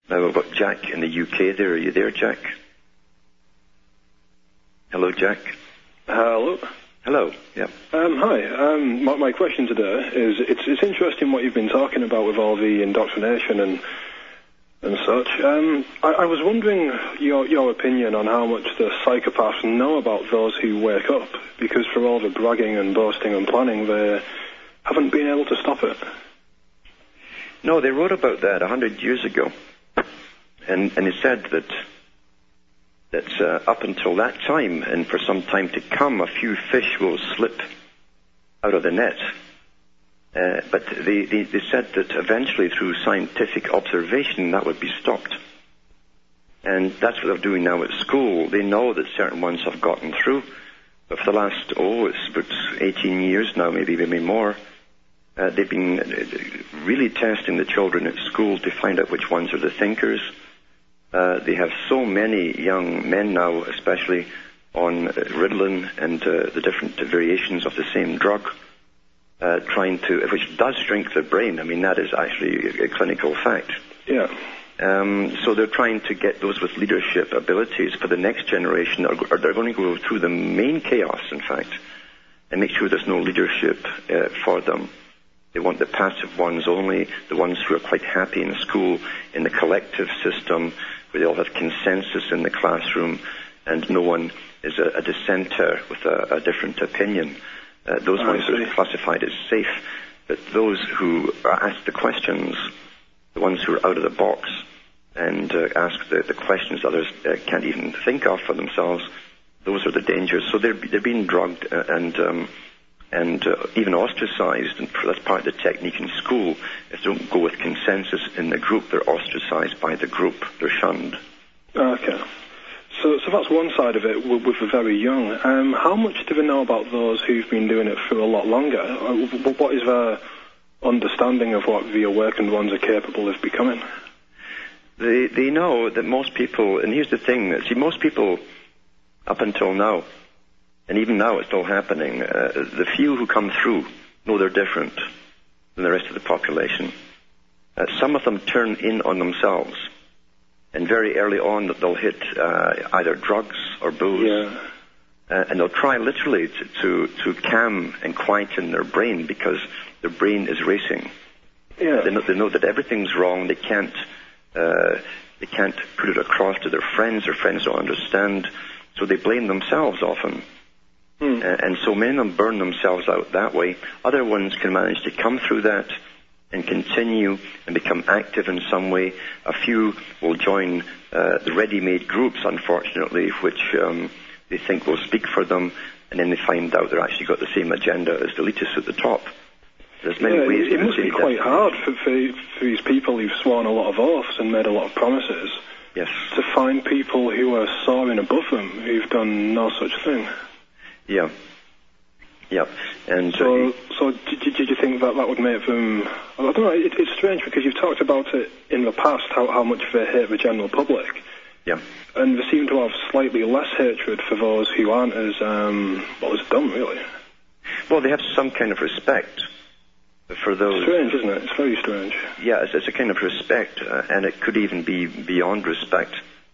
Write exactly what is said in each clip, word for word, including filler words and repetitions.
Now we've got Jack in the U K there. Are you there, Jack? Hello, Jack. Hello. Hello. Yeah. Um, hi. Um, my, my question today is: it's it's interesting what you've been talking about with all the indoctrination and and such. Um, I, I was wondering your your opinion on how much the psychopaths know about those who wake up, because for all the bragging and boasting and planning, they haven't been able to stop it. No, they wrote about that a hundred years ago, and and it said that that uh, up until that time, and for some time to come, a few fish will slip out of the net. Uh, but they, they, they said that eventually, through scientific observation, that would be stopped. And that's what they're doing now at school. They know that certain ones have gotten through, but for the last, oh, it's about eighteen years now, maybe, maybe more, uh, they've been really testing the children at school to find out which ones are the thinkers. Uh, they have so many young men now, especially on uh, Ritalin and uh, the different variations of the same drug, uh, trying to, which does shrink the brain. I mean, that is actually a, a clinical fact. Yeah. Um, so they're trying to get those with leadership abilities for the next generation, or, or they're going to go through the main chaos, in fact, and make sure there's no leadership uh, for them. They want the passive ones only, the ones who are quite happy in school, in the collective system, where they all have consensus in the classroom, and no one is a, a dissenter with a, a different opinion. Uh, those ones are classified as safe. But those who ask the questions, the ones who are out of the box, and uh, ask the, the questions others uh, can't even think of for themselves, those are the dangers. So they're, they're being drugged uh, and um, and uh, even ostracized, and that's part of the technique in school. If they don't go with consensus in the group, they're ostracized by the group. They're shunned. Okay. So so that's one side of it with, with the very young. Um, how much do we know about those who've been doing it for a lot longer? Uh, what is their understanding of what the awakened ones are capable of becoming? They, they know that most people, and here's the thing, see, most people up until now, and even now it's still happening, uh, the few who come through know they're different than the rest of the population. Uh, some of them turn in on themselves, and very early on they'll hit uh, either drugs or booze, yeah. uh, and they'll try literally to, to, to calm and quieten their brain because their brain is racing. Yeah. They know, they know that everything's wrong. They can't, uh, they can't put it across to their friends. Their friends don't understand, so they blame themselves often. Hmm. Uh, and so many of them burn themselves out that way. Other ones can manage to come through that and continue and become active in some way. A few will join uh, the ready-made groups, unfortunately, which um, they think will speak for them, and then they find out they're actually got the same agenda as the elitists at the top. There's many yeah, ways it, it must be quite hard for, for, for these people who've sworn a lot of oaths and made a lot of promises. Yes. To find people who are soaring above them, who've done no such thing. Yeah. Yeah. And so, uh, so did, did you think that that would make them? I don't know. It, it's strange because you've talked about it in the past how how much they hate the general public. Yeah. And they seem to have slightly less hatred for those who aren't as um well as dumb, really. Well, they have some kind of respect for those. Strange, isn't it? It's very strange. Yeah, it's, it's a kind of respect, uh, and it could even be beyond respect.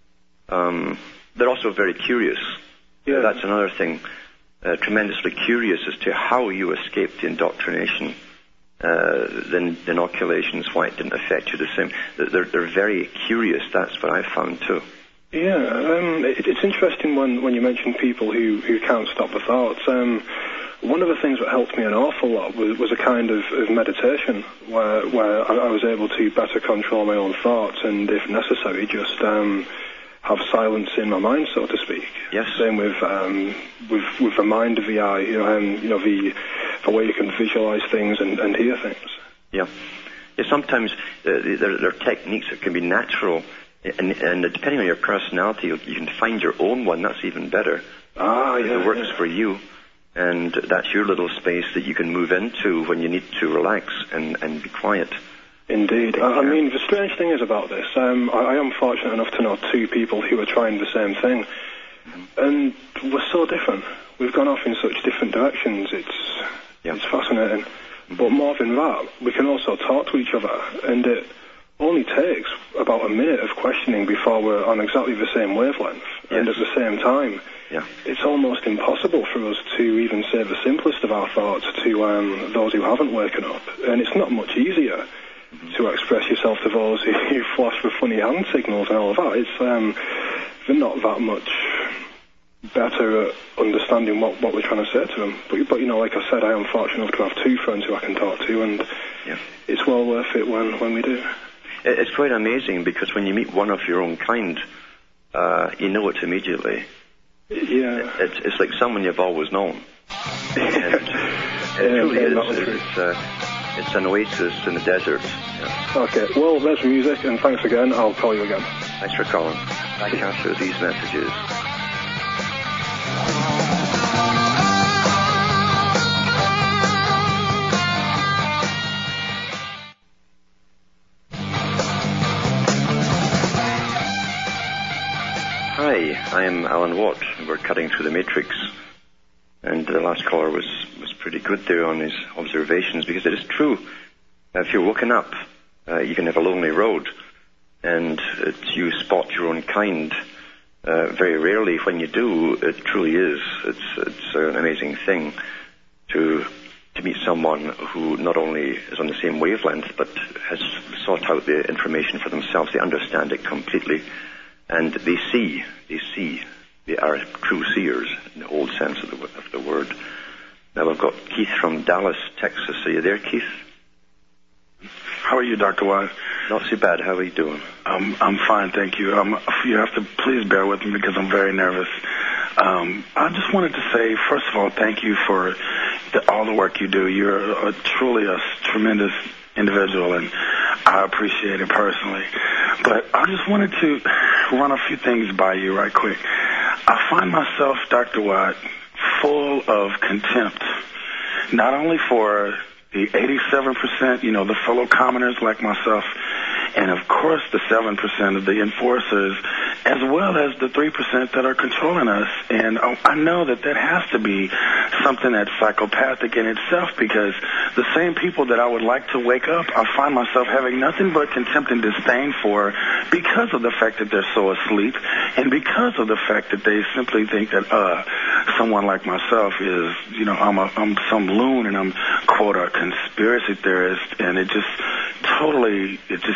Um, they're also very curious. Yeah. Uh, that's another thing. Uh, tremendously curious as to how you escaped the indoctrination, uh, the, the inoculations, why it didn't affect you the same. They're, they're very curious. That's what I've found too. Yeah, um, it, it's interesting when, when you mention people who, who can't stop the thoughts. Um, one of the things that helped me an awful lot was, was a kind of, of meditation where, where I, I was able to better control my own thoughts and, if necessary, just um, have silence in my mind, so to speak. Yes. Same with um, with with the mind of the eye, you know, um, you know the the way you can visualize things and, and hear things. Yeah. Yeah. Sometimes uh, there, there are techniques that can be natural, and, and depending on your personality, you can find your own one. That's even better. Ah, yeah. It works yeah. for you, and that's your little space that you can move into when you need to relax and, and be quiet. Indeed. I, I mean, the strange thing is about this, um, I, I am fortunate enough to know two people who are trying the same thing, mm-hmm. and we're so different. We've gone off in such different directions. It's yeah. it's fascinating. Mm-hmm. But more than that, we can also talk to each other, and it only takes about a minute of questioning before we're on exactly the same wavelength. Yes. And at the same time, yeah. it's almost impossible for us to even say the simplest of our thoughts to um, those who haven't woken up. And it's not much easier mm-hmm. to express yourself to those who, who flash with funny hand signals and all of that. It's um, they're not that much better at understanding what, what we're trying to say to them. But, but, you know, like I said, I am fortunate enough to have two friends who I can talk to, and yeah. it's well worth it when, when we do. It's quite amazing, because when you meet one of your own kind, uh, you know it immediately. Yeah. It's, it's like someone you've always known. And it yeah, truly yeah, is. It's, uh, it's an oasis in the desert. Yeah. Okay, well, there's music, and thanks again. I'll call you again. Thanks for calling. Back after these messages. Hi, I'm Alan Watt. We're cutting through the matrix. And the last caller was, was pretty good there on his observations, because it is true. If you're woken up, uh, you can have a lonely road, and it, you spot your own kind. Uh, very rarely, when you do, it truly is. It's it's an amazing thing to to meet someone who not only is on the same wavelength, but has sought out the information for themselves. They understand it completely, and they see. They see. They are true seers in the old sense of the of the word. Now we've got Keith from Dallas, Texas. Are you there, Keith? How are you, Doctor Watt? Not too bad. How are you doing? Um, I'm fine, thank you. Um, you have to please bear with me because I'm very nervous. Um, I just wanted to say, first of all, thank you for the, all the work you do. You're a, a, truly a tremendous individual, and I appreciate it personally. But I just wanted to run a few things by you right quick. I find myself, Doctor Watt, full of contempt, not only for the eighty-seven percent, you know, the fellow commoners like myself, and of course the seven percent of the enforcers, as well as the three percent that are controlling us. And I know that that has to be something that's psychopathic in itself, because the same people that I would like to wake up, I find myself having nothing but contempt and disdain for, because of the fact that they're so asleep, and because of the fact that they simply think that uh, someone like myself is, you know, I'm, a, I'm some loon, and I'm, quote, a conspiracy theorist, and it just totally, it just,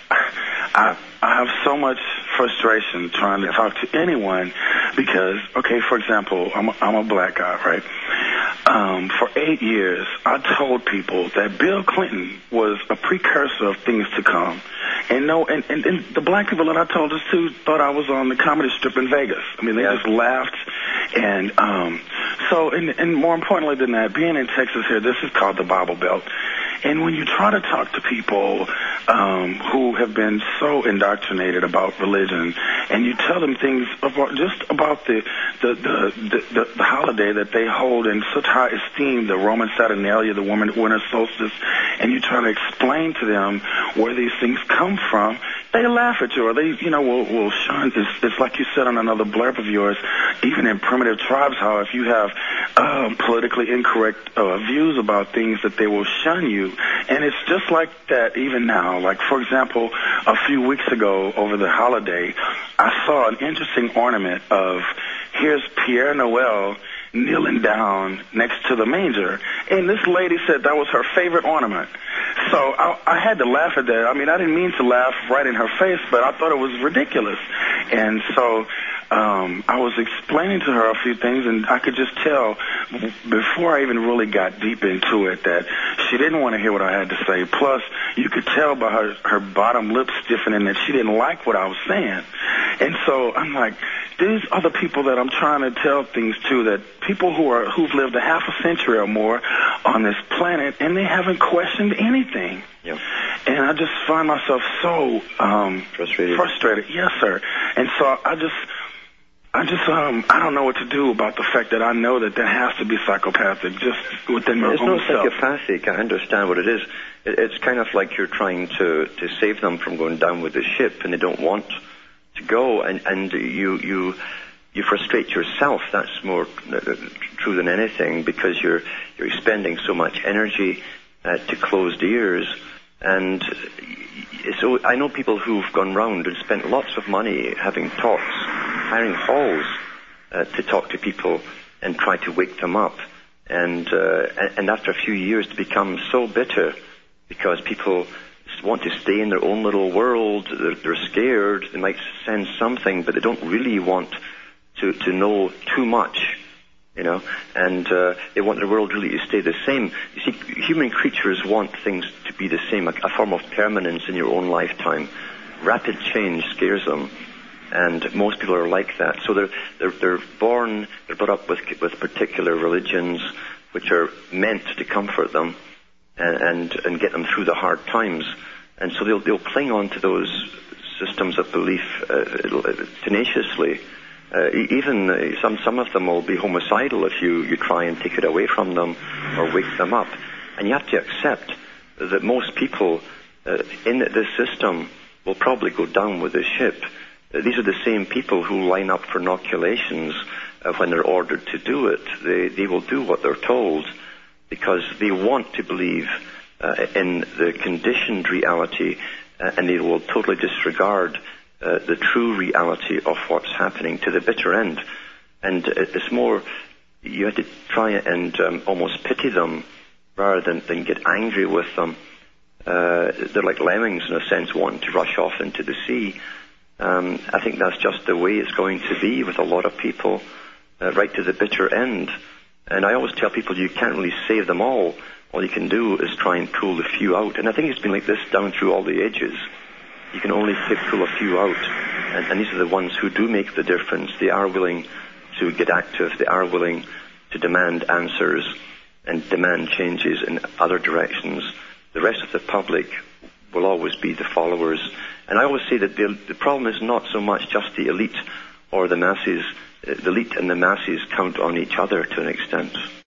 I, I have so much frustration trying to talk to anyone, because, okay, for example, I'm a, I'm a black guy, right? Um, for eight years, I told people that Bill Clinton was a precursor of things to come. And no, and, and, and the black people that I told this to thought I was on the comedy strip in Vegas. I mean, they yeah. just laughed. And um, so, and, and more importantly than that, being in Texas here, this is called the Bible Belt. And when you try to talk to people um, who have been so indoctrinated about religion, and you tell them things about just about the the, the the the the holiday that they hold in such high esteem, the Roman Saturnalia, the woman winter solstice, and you try to explain to them where these things come from, they laugh at you, or they, you know, will will shun. It's, it's like you said on another blurb of yours. Even in primitive tribes, how if you have um, politically incorrect uh, views about things, that they will shun you. And it's just like that even now. Like, for example, a few weeks ago over the holiday, I saw an interesting ornament of, here's Pierre Noel kneeling down next to the manger. And this lady said that was her favorite ornament. So I, I had to laugh at that. I mean, I didn't mean to laugh right in her face, but I thought it was ridiculous. And so um, I was explaining to her a few things, and I could just tell before I even really got deep into it that she didn't want to hear what I had to say. Plus, you could tell by her, her bottom lip stiffening that she didn't like what I was saying. And so I'm like, these are the people that I'm trying to tell things to, that people who are who've lived a half a century or more on this planet, and they haven't questioned anything. Yep. And I just find myself so um, frustrated. Frustrated, yes, sir. And so I just, I just, um, I don't know what to do about the fact that I know that that has to be psychopathic, just within my it's own self. It's not psychopathic. I understand what it is. It, it's kind of like you're trying to to save them from going down with the ship, and they don't want to go, and and you you you frustrate yourself. That's more true than anything, because you're you're expending so much energy uh, to closed ears, And so I know people who've gone round and spent lots of money having talks, hiring halls uh, to talk to people and try to wake them up. And uh, and after a few years, to become so bitter because people want to stay in their own little world. They're, they're scared. They might sense something, but they don't really want to to know too much, you know. And uh, they want their world really to stay the same. You see, human creatures want things to be the same, a, a form of permanence in your own lifetime. Rapid change scares them. And most people are like that. So they're, they're, they're born, they're brought up with, with particular religions which are meant to comfort them and, and, and get them through the hard times. And so they'll, they'll cling on to those systems of belief uh, tenaciously. Uh, even uh, some, some of them will be homicidal if you, you try and take it away from them or wake them up. And you have to accept that most people uh, in this system will probably go down with the ship. These are the same people who line up for inoculations uh, when they're ordered to do it. They, they will do what they're told because they want to believe uh, in the conditioned reality uh, and they will totally disregard uh, the true reality of what's happening to the bitter end. And it's more, you have to try and um, almost pity them rather than, than get angry with them. Uh, they're like lemmings in a sense, wanting to rush off into the sea. Um, I think that's just the way it's going to be with a lot of people, uh, right to the bitter end. And I always tell people you can't really save them all. All you can do is try and pull the few out. And I think it's been like this down through all the ages. You can only pick, pull a few out. And, and these are the ones who do make the difference. They are willing to get active. They are willing to demand answers and demand changes in other directions. The rest of the public will always be the followers. And I always say that the, the problem is not so much just the elite or the masses. The elite and the masses count on each other to an extent.